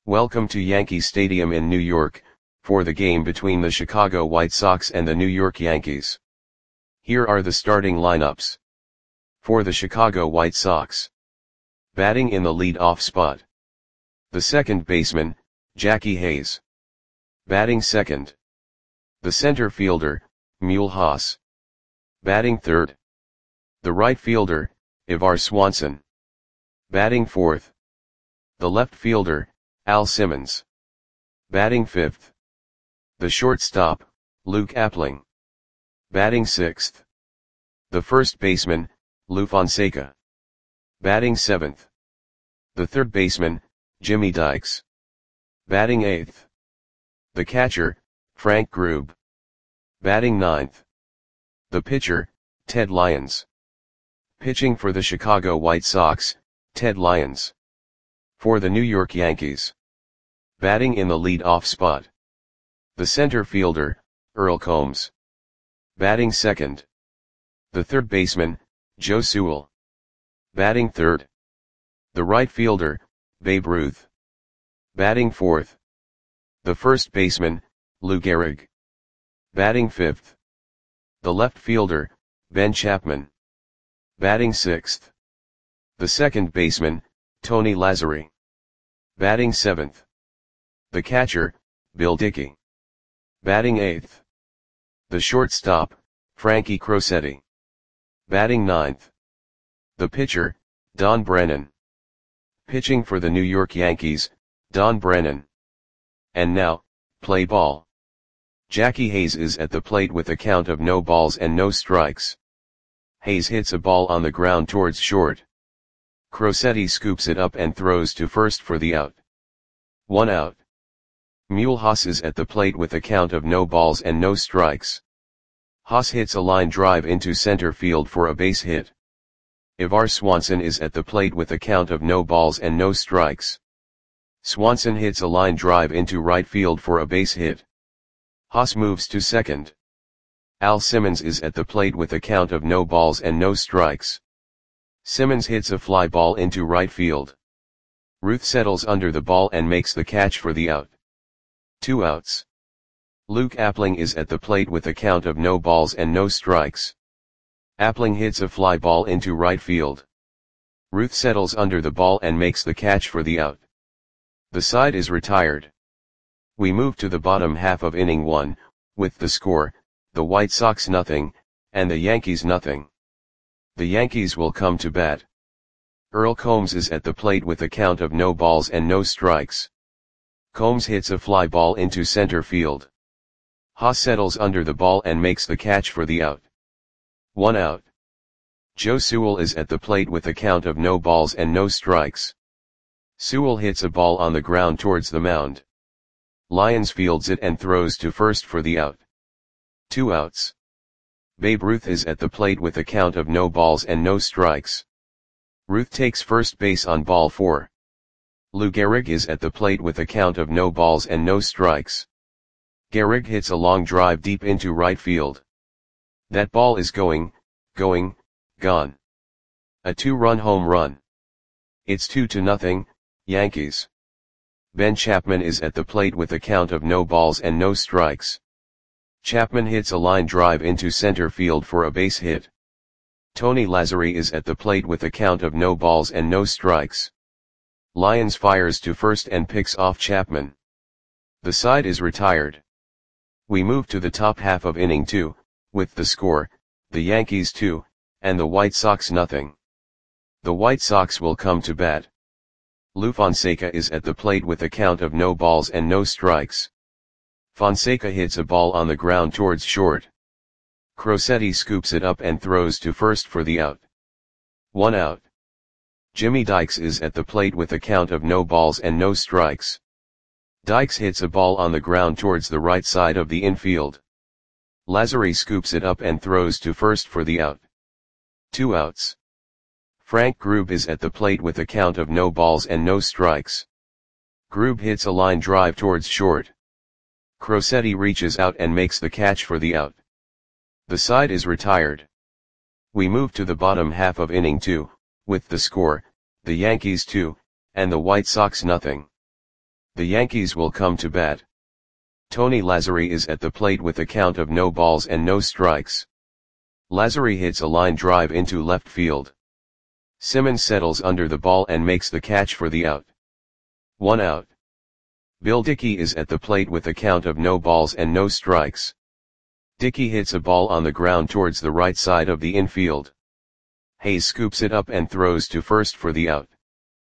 Welcome to Yankee Stadium in New York, for the game between the Chicago White Sox and the New York Yankees. Here are the starting lineups. For the Chicago White Sox. Batting in the lead-off spot. The second baseman, Jackie Hayes. Batting second. The center fielder, Mule Haas. Batting third. The right fielder, Ivar Swanson. Batting fourth. The left fielder, Al Simmons. Batting fifth. The shortstop, Luke Appling. Batting sixth. The first baseman, Lou Fonseca. Batting seventh. The third baseman, Jimmy Dykes. Batting eighth. The catcher, Frank Grube. Batting ninth. The pitcher, Ted Lyons. Pitching for the Chicago White Sox, Ted Lyons. For the New York Yankees. Batting in the lead-off spot. The center fielder, Earl Combs. Batting second. The third baseman, Joe Sewell. Batting third. The right fielder, Babe Ruth. Batting fourth. The first baseman, Lou Gehrig. Batting fifth. The left fielder, Ben Chapman. Batting sixth. The second baseman, Tony Lazzeri. Batting seventh. The catcher, Bill Dickey. Batting eighth. The shortstop, Frankie Crosetti. Batting ninth. The pitcher, Don Brennan. Pitching for the New York Yankees, Don Brennan. And now, play ball. Jackie Hayes is at the plate with a count of no balls and no strikes. Hayes hits a ball on the ground towards short. Crosetti scoops it up and throws to first for the out. 1 out. Mule Haas is at the plate with a count of no balls and no strikes. Haas hits a line drive into center field for a base hit. Ivar Swanson is at the plate with a count of no balls and no strikes. Swanson hits a line drive into right field for a base hit. Haas moves to second. Al Simmons is at the plate with a count of no balls and no strikes. Simmons hits a fly ball into right field. Ruth settles under the ball and makes the catch for the out. 2 outs. Luke Appling is at the plate with a count of no balls and no strikes. Appling hits a fly ball into right field. Ruth settles under the ball and makes the catch for the out. The side is retired. We move to the bottom half of inning 1, with the score, the White Sox 0, and the Yankees 0. The Yankees will come to bat. Earl Combs is at the plate with a count of no balls and no strikes. Combs hits a fly ball into center field. Haas settles under the ball and makes the catch for the out. 1 out. Joe Sewell is at the plate with a count of no balls and no strikes. Sewell hits a ball on the ground towards the mound. Lyons fields it and throws to first for the out. 2 outs. Babe Ruth is at the plate with a count of no balls and no strikes. Ruth takes first base on ball 4. Lou Gehrig is at the plate with a count of no balls and no strikes. Gehrig hits a long drive deep into right field. That ball is gone. A 2-run home run. It's 2-0, Yankees. Ben Chapman is at the plate with a count of no balls and no strikes. Chapman hits a line drive into center field for a base hit. Tony Lazzeri is at the plate with a count of no balls and no strikes. Lyons fires to first and picks off Chapman. The side is retired. We move to the top half of inning 2, with the score, the Yankees 2, and the White Sox 0. The White Sox will come to bat. Lou Fonseca is at the plate with a count of no balls and no strikes. Fonseca hits a ball on the ground towards short. Crosetti scoops it up and throws to first for the out. 1 out. Jimmy Dykes is at the plate with a count of no balls and no strikes. Dykes hits a ball on the ground towards the right side of the infield. Lazzeri scoops it up and throws to first for the out. 2 outs. Frank Grube is at the plate with a count of no balls and no strikes. Grube hits a line drive towards short. Crosetti reaches out and makes the catch for the out. The side is retired. We move to the bottom half of inning 2, with the score, the Yankees 2, and the White Sox 0. The Yankees will come to bat. Tony Lazzeri is at the plate with a count of no balls and no strikes. Lazzeri hits a line drive into left field. Simmons settles under the ball and makes the catch for the out. 1 out. Bill Dickey is at the plate with a count of no balls and no strikes. Dickey hits a ball on the ground towards the right side of the infield. Hayes scoops it up and throws to first for the out.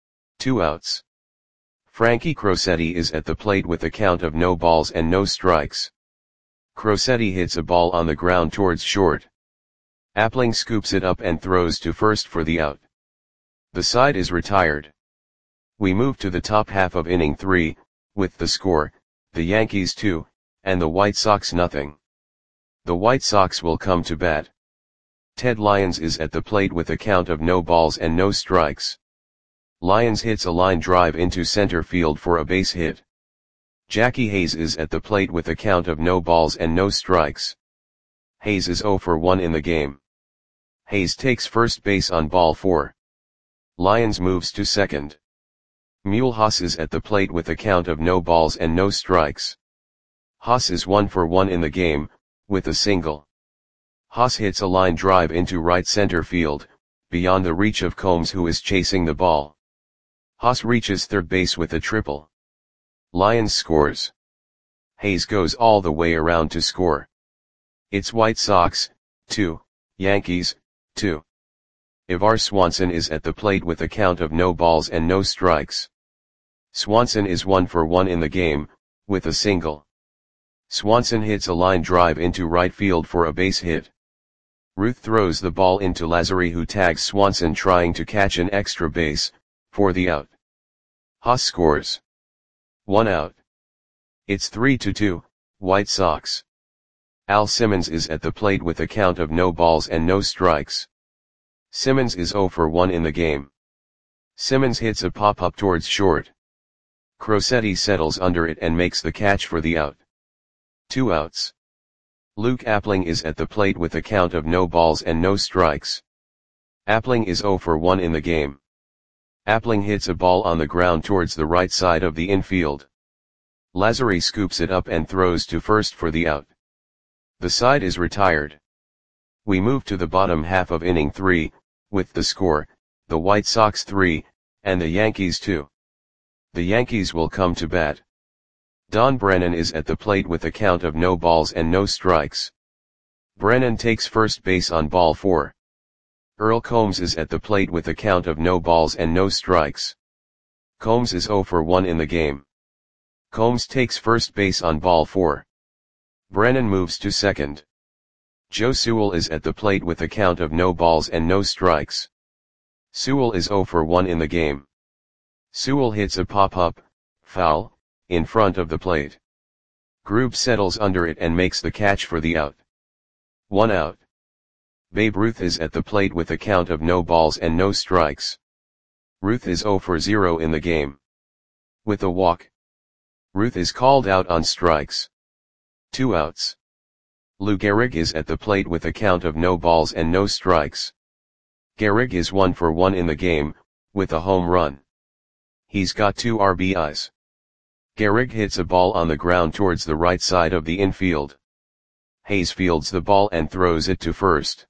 2 outs. Frankie Crosetti is at the plate with a count of no balls and no strikes. Crosetti hits a ball on the ground towards short. Appling scoops it up and throws to first for the out. The side is retired. We move to the top half of inning 3, with the score, the Yankees 2, and the White Sox nothing. The White Sox will come to bat. Ted Lyons is at the plate with a count of no balls and no strikes. Lyons hits a line drive into center field for a base hit. Jackie Hayes is at the plate with a count of no balls and no strikes. Hayes is 0 for 1 in the game. Hayes takes first base on ball 4. Lyons moves to second. Mulhouse is at the plate with a count of no balls and no strikes. Haas is 1 for 1 in the game, with a single. Haas hits a line drive into right center field, beyond the reach of Combs, who is chasing the ball. Haas reaches third base with a triple. Lyons scores. Hayes goes all the way around to score. It's White Sox, 2, Yankees, 2. Ivar Swanson is at the plate with a count of no balls and no strikes. Swanson is 1 for 1 in the game, with a single. Swanson hits a line drive into right field for a base hit. Ruth throws the ball into Lazzeri, who tags Swanson trying to catch an extra base, for the out. Haas scores. 1 out. It's 3-2, White Sox. Al Simmons is at the plate with a count of no balls and no strikes. Simmons is 0 for 1 in the game. Simmons hits a pop-up towards short. Crosetti settles under it and makes the catch for the out. 2 outs. Luke Appling is at the plate with a count of no balls and no strikes. Appling is 0 for 1 in the game. Appling hits a ball on the ground towards the right side of the infield. Lazzeri scoops it up and throws to first for the out. The side is retired. We move to the bottom half of inning 3, with the score, the White Sox 3, and the Yankees 2. The Yankees will come to bat. Don Brennan is at the plate with a count of no balls and no strikes. Brennan takes first base on ball 4. Earl Combs is at the plate with a count of no balls and no strikes. Combs is 0 for 1 in the game. Combs takes first base on ball 4. Brennan moves to second. Joe Sewell is at the plate with a count of no balls and no strikes. Sewell is 0 for 1 in the game. Sewell hits a pop-up, foul, in front of the plate. Grube settles under it and makes the catch for the out. 1 out. Babe Ruth is at the plate with a count of no balls and no strikes. Ruth is 0 for 0 in the game. With a walk. Ruth is called out on strikes. 2 outs. Lou Gehrig is at the plate with a count of no balls and no strikes. Gehrig is 1 for 1 in the game, with a home run. He's got 2 RBIs. Gehrig hits a ball on the ground towards the right side of the infield. Hayes fields the ball and throws it to first.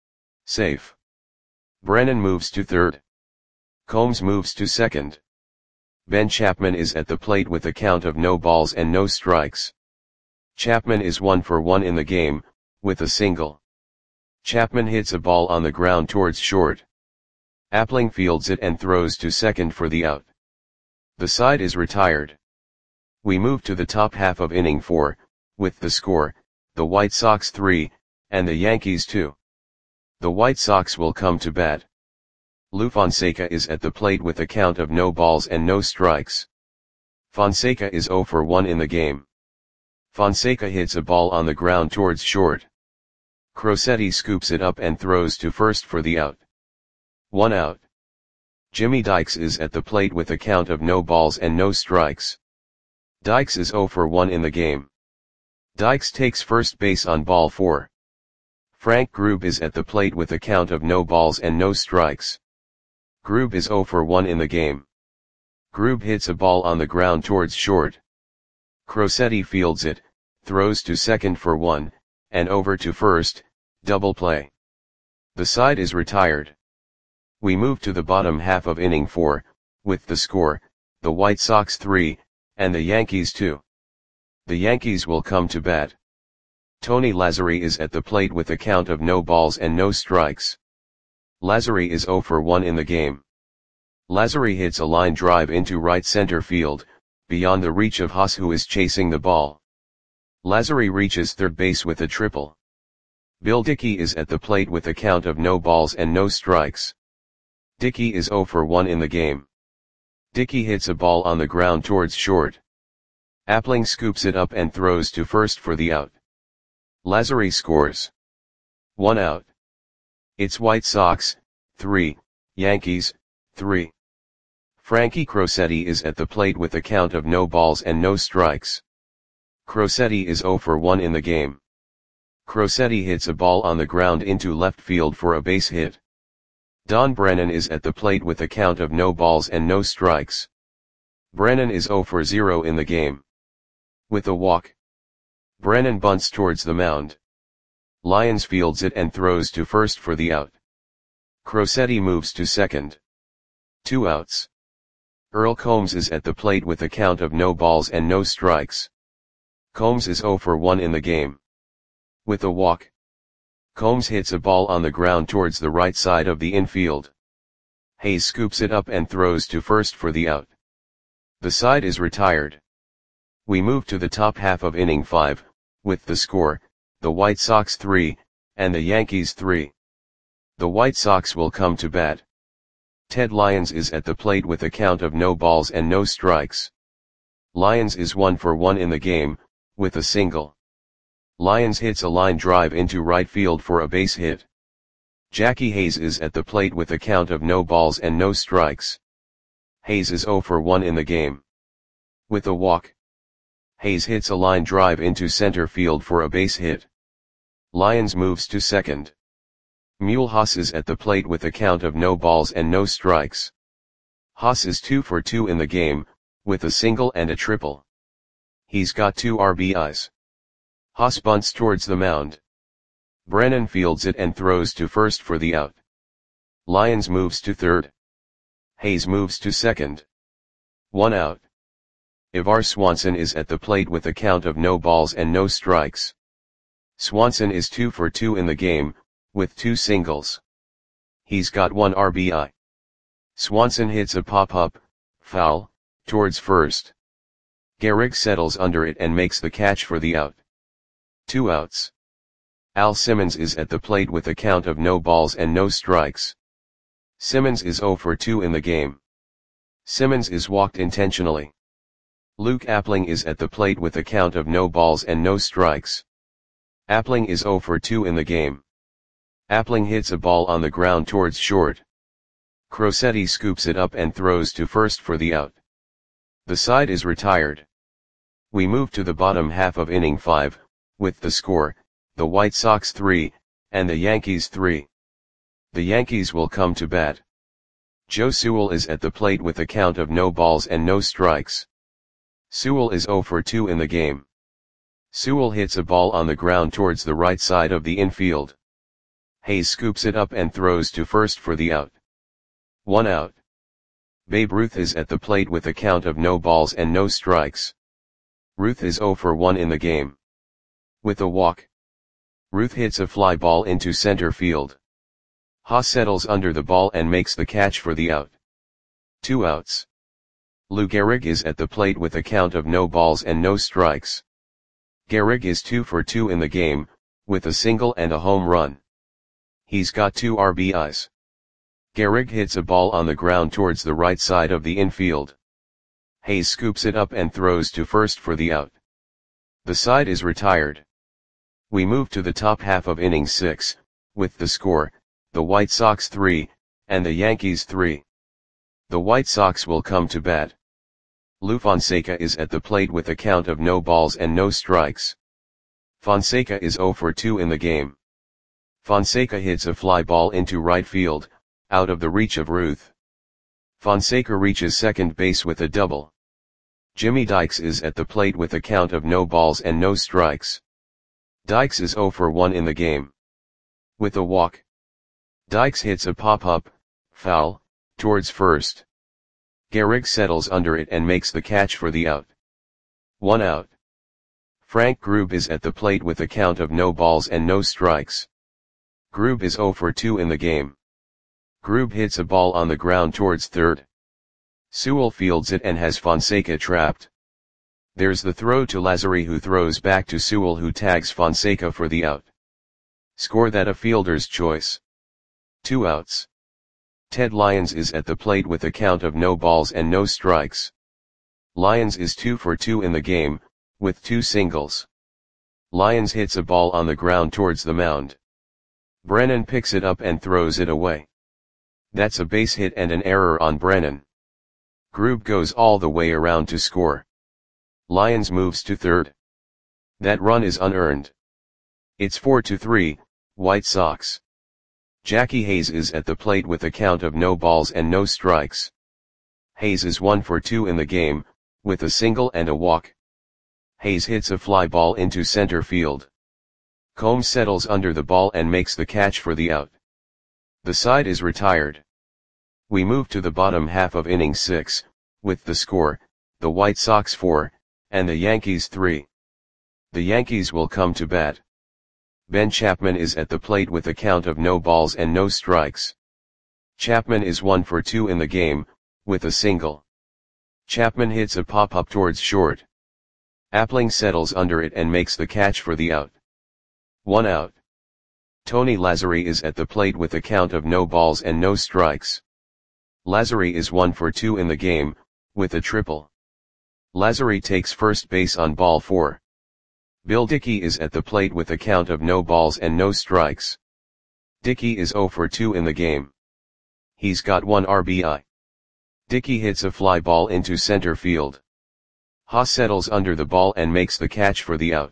Safe. Brennan moves to third. Combs moves to second. Ben Chapman is at the plate with a count of no balls and no strikes. Chapman is 1 for 1 in the game, with a single. Chapman hits a ball on the ground towards short. Appling fields it and throws to second for the out. The side is retired. We move to the top half of inning 4, with the score, the White Sox 3, and the Yankees 2. The White Sox will come to bat. Lou Fonseca is at the plate with a count of no balls and no strikes. Fonseca is 0 for 1 in the game. Fonseca hits a ball on the ground towards short. Crosetti scoops it up and throws to first for the out. 1 out. Jimmy Dykes is at the plate with a count of no balls and no strikes. Dykes is 0 for 1 in the game. Dykes takes first base on ball 4. Frank Grube is at the plate with a count of no balls and no strikes. Grube is 0 for 1 in the game. Grube hits a ball on the ground towards short. Crosetti fields it, throws to second for 1, and over to first, double play. The side is retired. We move to the bottom half of inning 4, with the score, the White Sox 3, and the Yankees 2. The Yankees will come to bat. Tony Lazzeri is at the plate with a count of no balls and no strikes. Lazzeri is 0 for 1 in the game. Lazzeri hits a line drive into right center field, beyond the reach of Haas, who is chasing the ball. Lazzeri reaches third base with a triple. Bill Dickey is at the plate with a count of no balls and no strikes. Dickey is 0 for 1 in the game. Dickey hits a ball on the ground towards short. Appling scoops it up and throws to first for the out. Lazzeri scores. 1 out. It's White Sox 3, Yankees 3. Frankie Crosetti is at the plate with a count of no balls and no strikes. Crosetti is 0 for 1 in the game. Crosetti hits a ball on the ground into left field for a base hit. Don Brennan is at the plate with a count of no balls and no strikes. Brennan is 0 for 0 in the game. With a walk. Brennan bunts towards the mound. Lyons fields it and throws to first for the out. Crosetti moves to second. 2 outs. Earl Combs is at the plate with a count of no balls and no strikes. Combs is 0 for 1 in the game. With a walk. Combs hits a ball on the ground towards the right side of the infield. Hayes scoops it up and throws to first for the out. The side is retired. We move to the top half of inning 5, with the score, the White Sox 3, and the Yankees 3. The White Sox will come to bat. Ted Lyons is at the plate with a count of no balls and no strikes. Lyons is 1 for 1 in the game, with a single. Lyons hits a line drive into right field for a base hit. Jackie Hayes is at the plate with a count of no balls and no strikes. Hayes is 0 for 1 in the game. With a walk. Hayes hits a line drive into center field for a base hit. Lyons moves to second. Mule Haas is at the plate with a count of no balls and no strikes. Haas is 2 for 2 in the game, with a single and a triple. He's got 2 RBIs. Haas bunts towards the mound. Brennan fields it and throws to first for the out. Lyons moves to third. Hayes moves to second. 1 out. Ivar Swanson is at the plate with a count of no balls and no strikes. Swanson is 2 for 2 in the game, with 2 singles. He's got 1 RBI. Swanson hits a pop-up, foul, towards first. Gehrig settles under it and makes the catch for the out. 2 outs. Al Simmons is at the plate with a count of no balls and no strikes. Simmons is 0 for 2 in the game. Simmons is walked intentionally. Luke Appling is at the plate with a count of no balls and no strikes. Appling is 0 for 2 in the game. Appling hits a ball on the ground towards short. Crosetti scoops it up and throws to first for the out. The side is retired. We move to the bottom half of inning 5, with the score, the White Sox 3, and the Yankees 3. The Yankees will come to bat. Joe Sewell is at the plate with a count of no balls and no strikes. Sewell is 0 for 2 in the game. Sewell hits a ball on the ground towards the right side of the infield. Hayes scoops it up and throws to first for the out. 1 out. Babe Ruth is at the plate with a count of no balls and no strikes. Ruth is 0 for 1 in the game. With a walk. Ruth hits a fly ball into center field. Haas settles under the ball and makes the catch for the out. 2 outs. Lou Gehrig is at the plate with a count of no balls and no strikes. Gehrig is 2 for 2 in the game, with a single and a home run. He's got 2 RBIs. Gehrig hits a ball on the ground towards the right side of the infield. Hayes scoops it up and throws to first for the out. The side is retired. We move to the top half of inning 6, with the score, the White Sox 3, and the Yankees 3. The White Sox will come to bat. Lou Fonseca is at the plate with a count of no balls and no strikes. Fonseca is 0 for 2 in the game. Fonseca hits a fly ball into right field, out of the reach of Ruth. Fonseca reaches second base with a double. Jimmy Dykes is at the plate with a count of no balls and no strikes. Dykes is 0 for 1 in the game. With a walk, Dykes hits a pop-up, foul, towards first. Gehrig settles under it and makes the catch for the out. 1 out. Frank Grube is at the plate with a count of no balls and no strikes. Grube is 0 for 2 in the game. Grube hits a ball on the ground towards third. Sewell fields it and has Fonseca trapped. There's the throw to Lazzari, who throws back to Sewell, who tags Fonseca for the out. Score that a fielder's choice. 2 outs. Ted Lyons is at the plate with a count of no balls and no strikes. Lyons is 2 for 2 in the game, with 2 singles. Lyons hits a ball on the ground towards the mound. Brennan picks it up and throws it away. That's a base hit and an error on Brennan. Grube goes all the way around to score. Lyons moves to third. That run is unearned. It's 4-3, White Sox. Jackie Hayes is at the plate with a count of no balls and no strikes. Hayes is 1 for 2 in the game, with a single and a walk. Hayes hits a fly ball into center field. Combs settles under the ball and makes the catch for the out. The side is retired. We move to the bottom half of inning 6, with the score, the White Sox 4, and the Yankees 3. The Yankees will come to bat. Ben Chapman is at the plate with a count of no balls and no strikes. Chapman is 1 for 2 in the game, with a single. Chapman hits a pop-up towards short. Appling settles under it and makes the catch for the out. 1 out. Tony Lazzari is at the plate with a count of no balls and no strikes. Lazzari is 1 for 2 in the game, with a triple. Lazzari takes first base on ball 4. Bill Dickey is at the plate with a count of no balls and no strikes. Dickey is 0 for 2 in the game. He's got 1 RBI. Dickey hits a fly ball into center field. Haas settles under the ball and makes the catch for the out.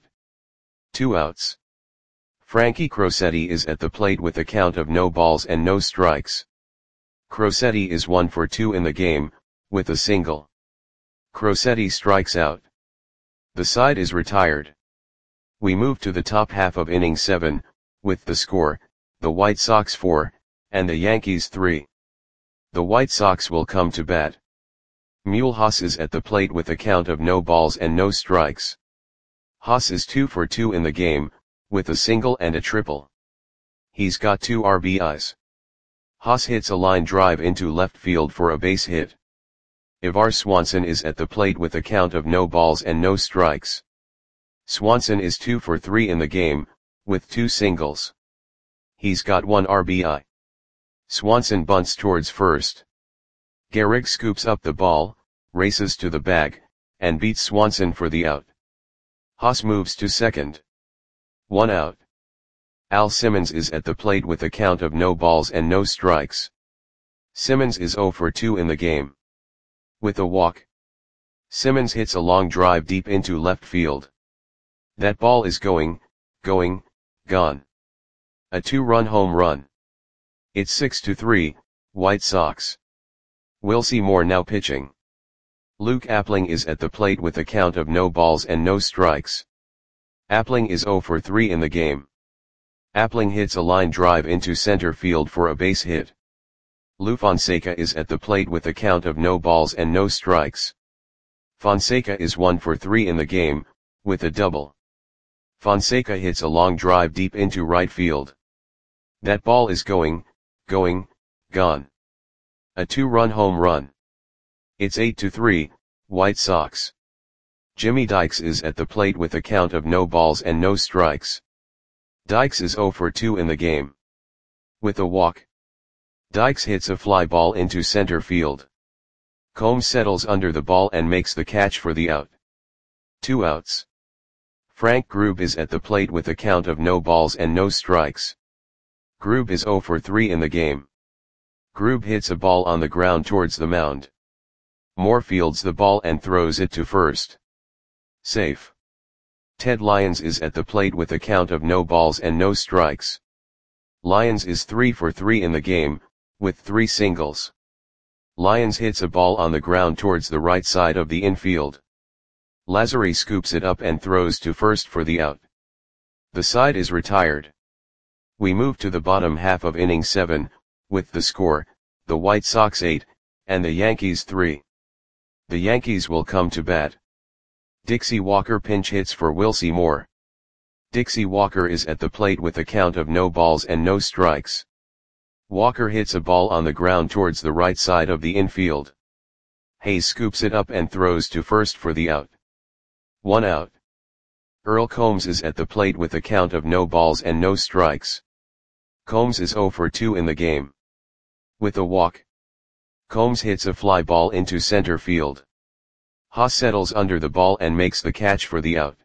2 outs. Frankie Crosetti is at the plate with a count of no balls and no strikes. Crosetti is 1 for 2 in the game, with a single. Crosetti strikes out. The side is retired. We move to the top half of inning 7, with the score, the White Sox 4, and the Yankees 3. The White Sox will come to bat. Mule Haas is at the plate with a count of no balls and no strikes. Haas is 2 for 2 in the game, with a single and a triple. He's got 2 RBIs. Haas hits a line drive into left field for a base hit. Ivar Swanson is at the plate with a count of no balls and no strikes. Swanson is 2 for 3 in the game, with 2 singles. He's got 1 RBI. Swanson bunts towards first. Gehrig scoops up the ball, races to the bag, and beats Swanson for the out. Haas moves to second. 1 out. Al Simmons is at the plate with a count of no balls and no strikes. Simmons is 0 for 2 in the game. With a walk, Simmons hits a long drive deep into left field. That ball is gone. A 2-run home run. It's 6-3, White Sox. Wilcie Moore now pitching. Luke Appling is at the plate with a count of no balls and no strikes. Appling is 0 for 3 in the game. Appling hits a line drive into center field for a base hit. Lou Fonseca is at the plate with a count of no balls and no strikes. Fonseca is 1 for 3 in the game, with a double. Fonseca hits a long drive deep into right field. That ball is gone. A 2-run home run. It's 8-3, White Sox. Jimmy Dykes is at the plate with a count of no balls and no strikes. Dykes is 0 for 2 in the game. With a walk, Dykes hits a fly ball into center field. Combs settles under the ball and makes the catch for the out. 2 outs. Frank Grube is at the plate with a count of no balls and no strikes. Grube is 0 for 3 in the game. Grube hits a ball on the ground towards the mound. Moore fields the ball and throws it to first. Safe. Ted Lyons is at the plate with a count of no balls and no strikes. Lyons is 3 for 3 in the game, with 3 singles. Lyons hits a ball on the ground towards the right side of the infield. Lazary scoops it up and throws to first for the out. The side is retired. We move to the bottom half of inning 7, with the score, the White Sox 8, and the Yankees 3. The Yankees will come to bat. Dixie Walker pinch hits for Wilcie Moore. Dixie Walker is at the plate with a count of no balls and no strikes. Walker hits a ball on the ground towards the right side of the infield. Hayes scoops it up and throws to first for the out. 1 out. Earl Combs is at the plate with a count of no balls and no strikes. Combs is 0 for 2 in the game. With a walk, Combs hits a fly ball into center field. Haas settles under the ball and makes the catch for the out.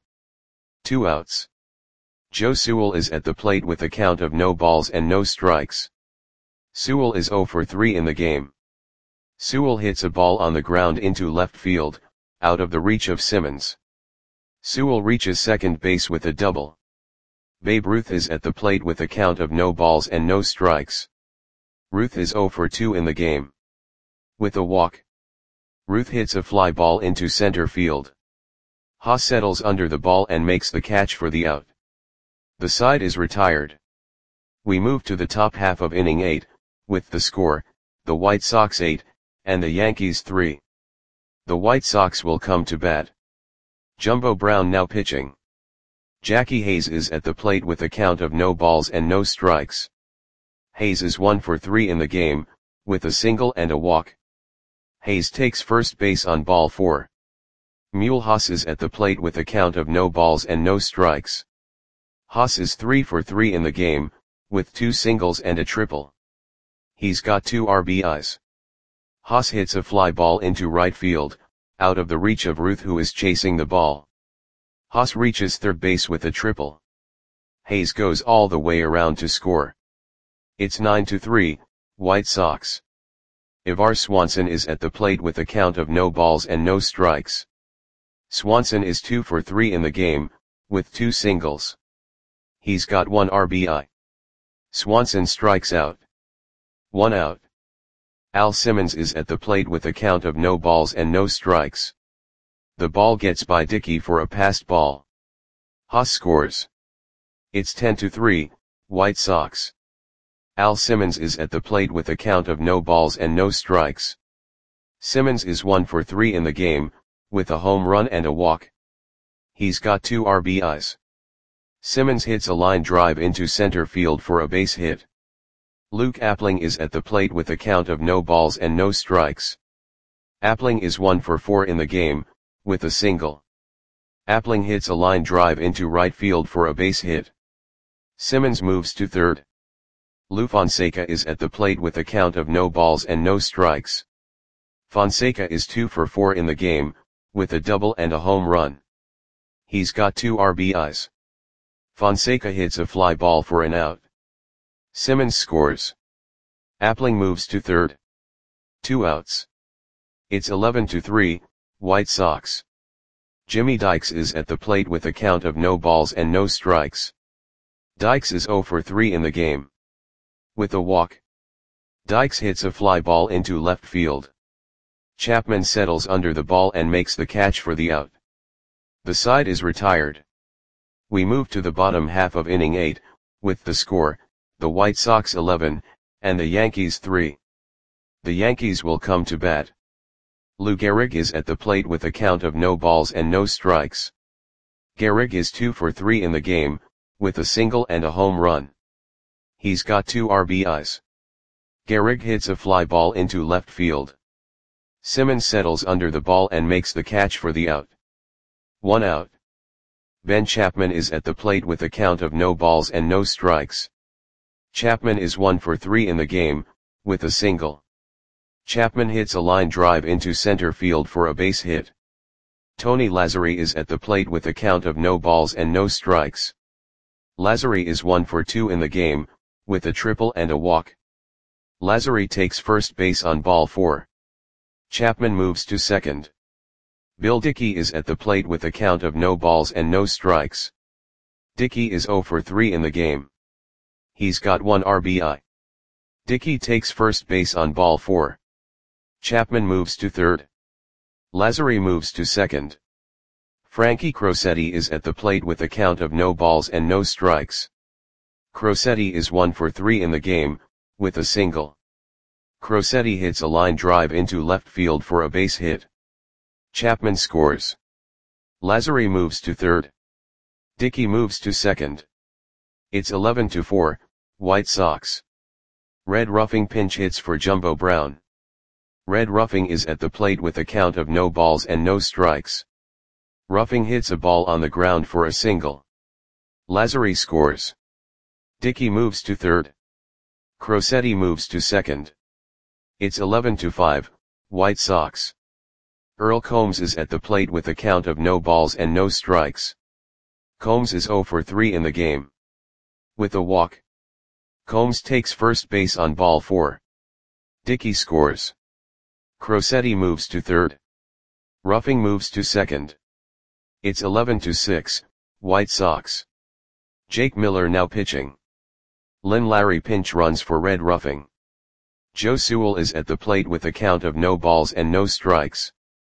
2 outs. Joe Sewell is at the plate with a count of no balls and no strikes. Sewell is 0 for 3 in the game. Sewell hits a ball on the ground into left field, out of the reach of Simmons. Sewell reaches second base with a double. Babe Ruth is at the plate with a count of no balls and no strikes. Ruth is 0 for 2 in the game. With a walk, Ruth hits a fly ball into center field. Haas settles under the ball and makes the catch for the out. The side is retired. We move to the top half of inning 8, with the score, the White Sox 8, and the Yankees 3. The White Sox will come to bat. Jumbo Brown now pitching. Jackie Hayes is at the plate with a count of no balls and no strikes. Hayes is 1 for 3 in the game, with a single and a walk. Hayes takes first base on ball 4. Mule Haas is at the plate with a count of no balls and no strikes. Haas is 3 for 3 in the game, with 2 singles and a triple. He's got 2 RBIs. Haas hits a fly ball into right field, out of the reach of Ruth who is chasing the ball. Haas reaches third base with a triple. Hayes goes all the way around to score. It's 9-3, White Sox. Ivar Swanson is at the plate with a count of no balls and no strikes. Swanson is 2 for 3 in the game, with 2 singles. He's got 1 RBI. Swanson strikes out. 1 out. Al Simmons is at the plate with a count of no balls and no strikes. The ball gets by Dickey for a passed ball. Haas scores. It's 10-3, White Sox. Al Simmons is at the plate with a count of no balls and no strikes. Simmons is 1 for 3 in the game, with a home run and a walk. He's got 2 RBIs. Simmons hits a line drive into center field for a base hit. Luke Appling is at the plate with a count of no balls and no strikes. Appling is 1 for 4 in the game, with a single. Appling hits a line drive into right field for a base hit. Simmons moves to third. Lou Fonseca is at the plate with a count of no balls and no strikes. Fonseca is 2 for 4 in the game, with a double and a home run. He's got 2 RBIs. Fonseca hits a fly ball for an out. Simmons scores. Appling moves to third. 2 outs. It's 11-3, White Sox. Jimmy Dykes is at the plate with a count of no balls and no strikes. Dykes is 0 for 3 in the game. With a walk, Dykes hits a fly ball into left field. Chapman settles under the ball and makes the catch for the out. The side is retired. We move to the bottom half of inning 8, with the score, the White Sox 11, and the Yankees 3. The Yankees will come to bat. Lou Gehrig is at the plate with a count of no balls and no strikes. Gehrig is 2 for 3 in the game, with a single and a home run. He's got 2 RBIs. Gehrig hits a fly ball into left field. Simmons settles under the ball and makes the catch for the out. 1 out. Ben Chapman is at the plate with a count of no balls and no strikes. Chapman is 1 for 3 in the game, with a single. Chapman hits a line drive into center field for a base hit. Tony Lazzari is at the plate with a count of no balls and no strikes. Lazzari is 1 for 2 in the game, with a triple and a walk. Lazzari takes first base on ball 4. Chapman moves to second. Bill Dickey is at the plate with a count of no balls and no strikes. Dickey is 0 for 3 in the game. He's got 1 RBI. Dickey takes first base on ball 4. Chapman moves to third. Lazzari moves to second. Frankie Crosetti is at the plate with a count of no balls and no strikes. Crosetti is 1 for 3 in the game, with a single. Crosetti hits a line drive into left field for a base hit. Chapman scores. Lazzari moves to third. Dickey moves to second. It's 11-4, White Sox. Red Ruffing pinch hits for Jumbo Brown. Red Ruffing is at the plate with a count of no balls and no strikes. Ruffing hits a ball on the ground for a single. Lazzari scores. Dickey moves to third. Crosetti moves to second. It's 11-5, White Sox. Earl Combs is at the plate with a count of no balls and no strikes. Combs is 0 for 3 in the game. With a walk. Combs takes first base on ball 4. Dickey scores. Crosetti moves to third. Ruffing moves to second. It's 11-6, White Sox. Jake Miller now pitching. Lynn Larry pinch runs for Red Ruffing. Joe Sewell is at the plate with a count of no balls and no strikes.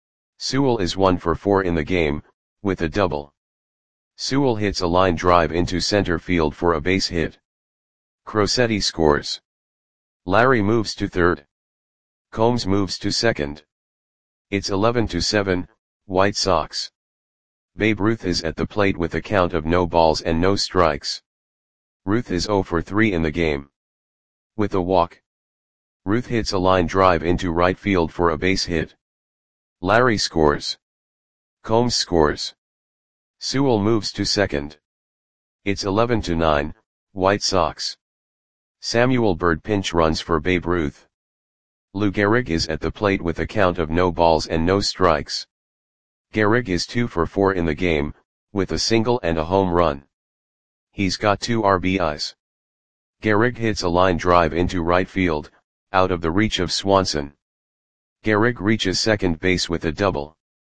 Sewell is 1 for 4 in the game, with a double. Sewell hits a line drive into center field for a base hit. Crosetti scores. Larry moves to third. Combs moves to second. It's 11-7, White Sox. Babe Ruth is at the plate with a count of no balls and no strikes. Ruth is 0 for 3 in the game. With a walk. Ruth hits a line drive into right field for a base hit. Larry scores. Combs scores. Sewell moves to second. It's 11-9, White Sox. Samuel Bird pinch runs for Babe Ruth. Lou Gehrig is at the plate with a count of no balls and no strikes. Gehrig is 2 for 4 in the game, with a single and a home run. He's got 2 RBIs. Gehrig hits a line drive into right field, out of the reach of Swanson. Gehrig reaches second base with a double.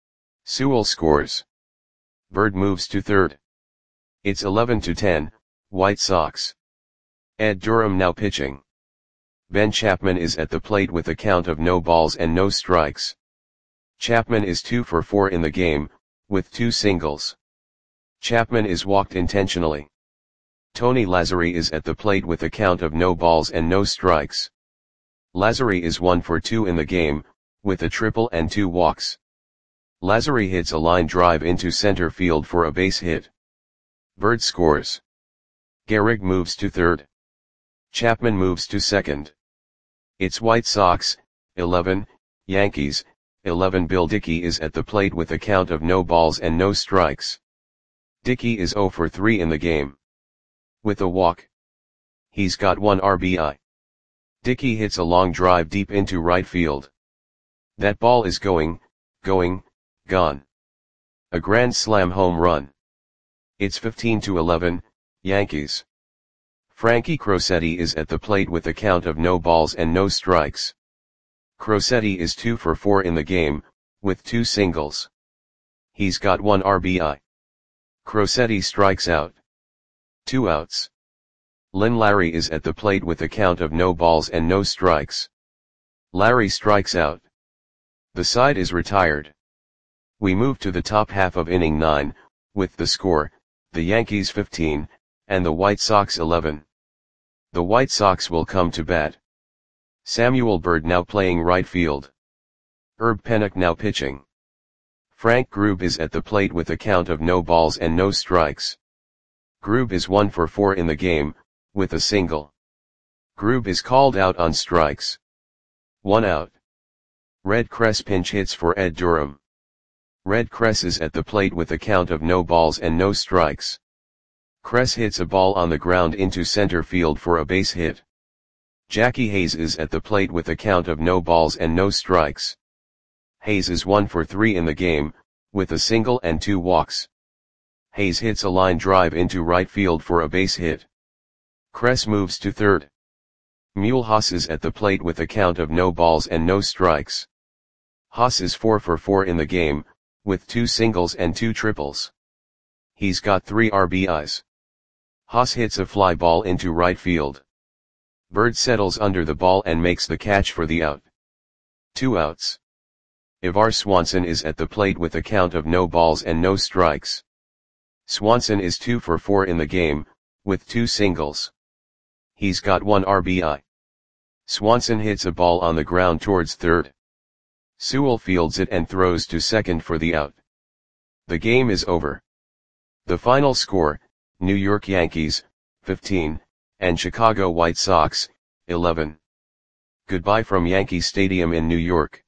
Sewell scores. Bird moves to third. It's 11-10, White Sox. Ed Durham now pitching. Ben Chapman is at the plate with a count of no balls and no strikes. Chapman is 2 for 4 in the game, with 2 singles. Chapman is walked intentionally. Tony Lazzari is at the plate with a count of no balls and no strikes. Lazzari is 1 for 2 in the game, with a triple and 2 walks. Lazzari hits a line drive into center field for a base hit. Bird scores. Gehrig moves to third. Chapman moves to second. It's White Sox, 11, Yankees, 11. Bill Dickey is at the plate with a count of no balls and no strikes. Dickey is 0 for 3 in the game. With a walk. He's got 1 RBI. Dickey hits a long drive deep into right field. That ball is going, gone. A grand slam home run. It's 15-11, Yankees. Frankie Crosetti is at the plate with a count of no balls and no strikes. Crosetti is 2 for 4 in the game, with 2 singles. He's got 1 RBI. Crosetti strikes out. 2 outs. Lynn Larry is at the plate with a count of no balls and no strikes. Larry strikes out. The side is retired. We move to the top half of inning 9, with the score, the Yankees 15, and the White Sox 11. The White Sox will come to bat. Samuel Bird now playing right field. Herb Pennock now pitching. Frank Grube is at the plate with a count of no balls and no strikes. Grube is 1 for 4 in the game, with a single. Grube is called out on strikes. 1 out. Red Cress pinch hits for Ed Durham. Red Cress is at the plate with a count of no balls and no strikes. Cress hits a ball on the ground into center field for a base hit. Jackie Hayes is at the plate with a count of no balls and no strikes. Hayes is 1 for 3 in the game, with a single and 2 walks. Hayes hits a line drive into right field for a base hit. Cress moves to third. Mulhouse is at the plate with a count of no balls and no strikes. Haas is 4 for 4 in the game, with 2 singles and 2 triples. He's got 3 RBIs. Haas hits a fly ball into right field. Bird settles under the ball and makes the catch for the out. 2 outs. Ivar Swanson is at the plate with a count of no balls and no strikes. Swanson is 2 for 4 in the game, with 2 singles. He's got 1 RBI. Swanson hits a ball on the ground towards third. Sewell fields it and throws to second for the out. The game is over. The final score, New York Yankees, 15, and Chicago White Sox, 11. Goodbye from Yankee Stadium in New York.